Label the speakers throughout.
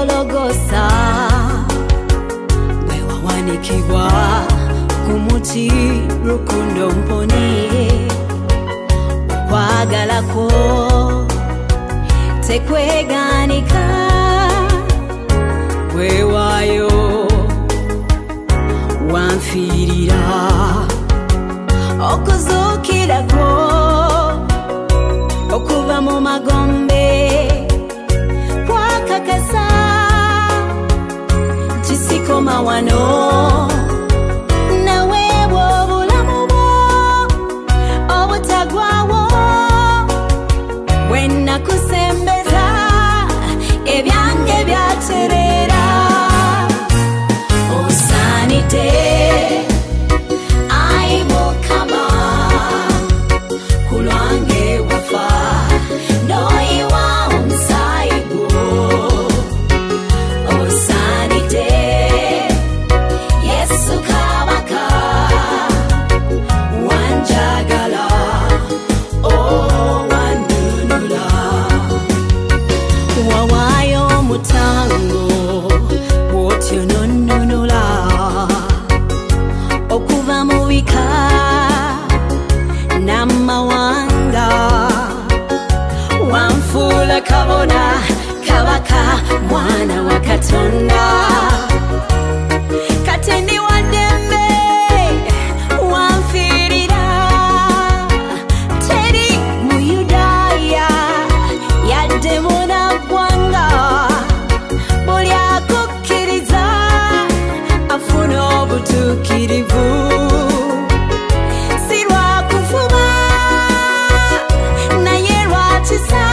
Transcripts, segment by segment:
Speaker 1: Golgotha wewa wanikibwa kumuti rukundo mponi kwagala ko tekweganika wewayo wanfirira okuzukirako okuva mu magombe kwakakasa kisikoma wano nawe bw'obulamu bwo obutagwawo bwenakusembeza ebyange byaterera osanite kabona kabaka mwana wa Katonda katendi wadembe wanfirira teri mu Yudaya yadde munagwanga buli akukkiriza afuna obutuukirivu si lwakufuba naye lwakisa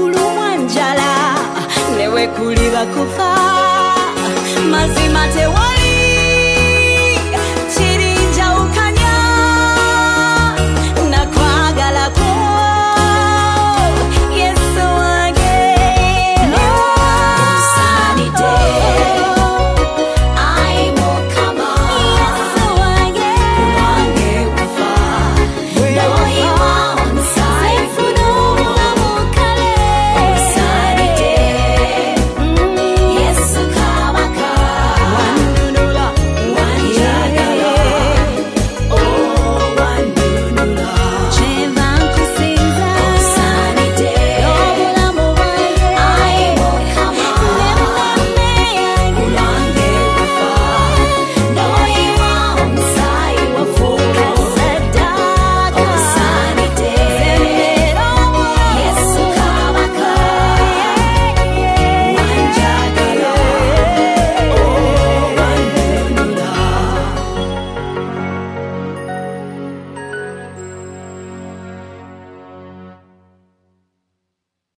Speaker 1: kuliba kufa mazima tewali